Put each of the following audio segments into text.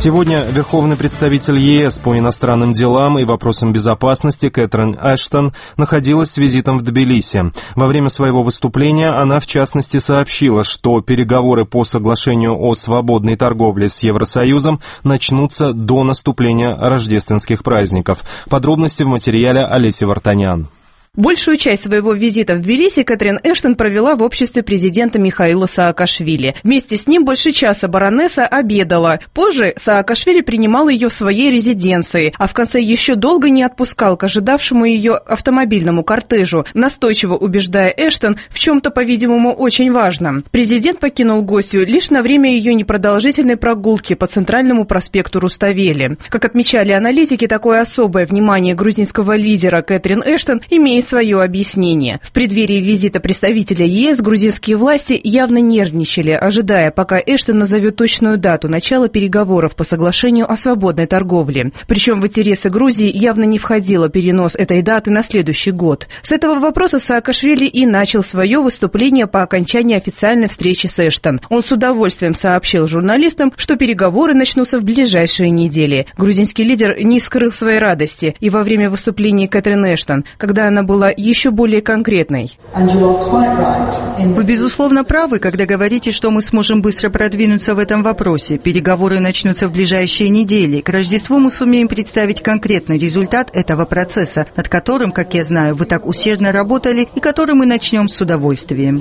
Сегодня верховный представитель ЕС по иностранным делам и вопросам безопасности Кэтрин Эштон находилась с визитом в Тбилиси. Во время своего выступления она, в частности, сообщила, что переговоры по соглашению о свободной торговле с Евросоюзом начнутся до наступления рождественских праздников. Подробности в материале Олеси Вартанян. Большую часть своего визита в Тбилиси Кэтрин Эштон провела в обществе президента Михаила Саакашвили. Вместе с ним больше часа баронесса обедала. Позже Саакашвили принимал ее в своей резиденции, а в конце еще долго не отпускал к ожидавшему ее автомобильному кортежу, настойчиво убеждая Эштон в чем-то, по-видимому, очень важном. Президент покинул гостью лишь на время ее непродолжительной прогулки по центральному проспекту Руставели. Как отмечали аналитики, такое особое внимание грузинского лидера Кэтрин Эштон имеет свое объяснение. В преддверии визита представителя ЕС грузинские власти явно нервничали, ожидая, пока Эштон назовет точную дату начала переговоров по соглашению о свободной торговле. Причем в интересы Грузии явно не входило перенос этой даты на следующий год. С этого вопроса Саакашвили и начал свое выступление по окончании официальной встречи с Эштон. Он с удовольствием сообщил журналистам, что переговоры начнутся в ближайшие недели. Грузинский лидер не скрыл своей радости и во время выступления Кэтрин Эштон, когда она была еще более конкретной. Вы, безусловно, правы, когда говорите, что мы сможем быстро продвинуться в этом вопросе. Переговоры начнутся в ближайшие недели. К Рождеству мы сумеем представить конкретный результат этого процесса, над которым, как я знаю, вы так усердно работали и который мы начнем с удовольствием.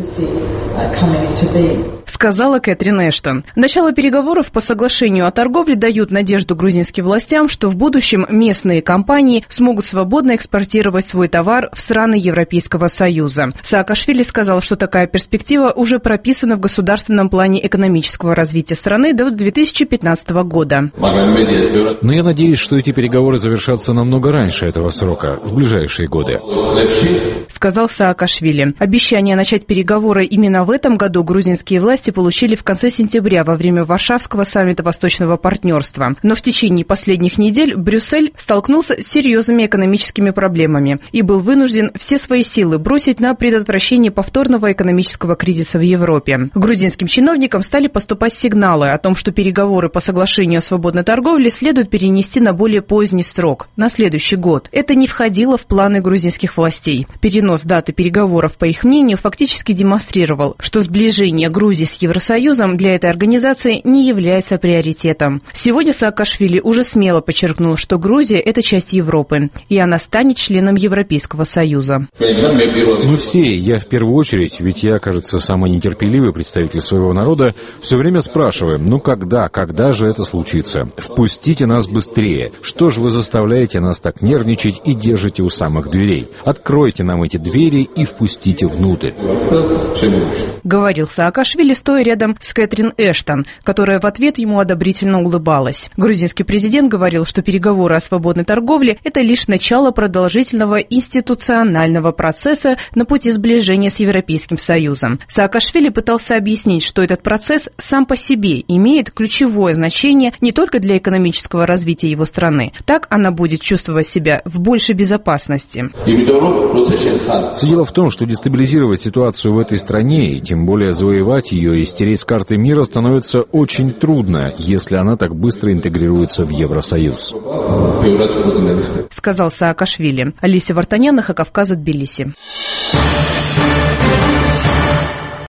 Сказала Кэтрин Эштон. Начало переговоров по соглашению о торговле дают надежду грузинским властям, что в будущем местные компании смогут свободно экспортировать свой товар в страны Европейского Союза. Саакашвили сказал, что такая перспектива уже прописана в государственном плане экономического развития страны до 2015 года. Но я надеюсь, что эти переговоры завершатся намного раньше этого срока, в ближайшие годы. Сказал Саакашвили. Обещание начать переговоры именно в этом году грузинские власти получили в конце сентября во время Варшавского саммита Восточного партнерства. Но в течение последних недель Брюссель столкнулся с серьезными экономическими проблемами и был вынужден все свои силы бросить на предотвращение повторного экономического кризиса в Европе. Грузинским чиновникам стали поступать сигналы о том, что переговоры по соглашению о свободной торговле следует перенести на более поздний срок, на следующий год. Это не входило в планы грузинских властей. Перенос даты переговоров, по их мнению, фактически демонстрировал, что сближение Грузии с Евросоюзом для этой организации не является приоритетом. Сегодня Саакашвили уже смело подчеркнул, что Грузия – это часть Европы, и она станет членом Европейского Союза. Мы все, я в первую очередь, ведь я, кажется, самый нетерпеливый представитель своего народа, все время спрашиваем, когда же это случится? Впустите нас быстрее. Что же вы заставляете нас так нервничать и держите у самых дверей? Откройте нам эти двери и впустите внутрь. Говорил Саакашвили, стоя рядом с Кэтрин Эштон, которая в ответ ему одобрительно улыбалась. Грузинский президент говорил, что переговоры о свободной торговле – это лишь начало продолжительного институционального процесса на пути сближения с Европейским Союзом. Саакашвили пытался объяснить, что этот процесс сам по себе имеет ключевое значение не только для экономического развития его страны. Так она будет чувствовать себя в большей безопасности. Все дело в том, что дестабилизировать ситуацию в этой стране, и тем более завоевать ее и стереть с карты мира, становится очень трудно, если она так быстро интегрируется в Евросоюз. Сказал Саакашвили. Олеся Вартанян, Кавказа, Тбилиси.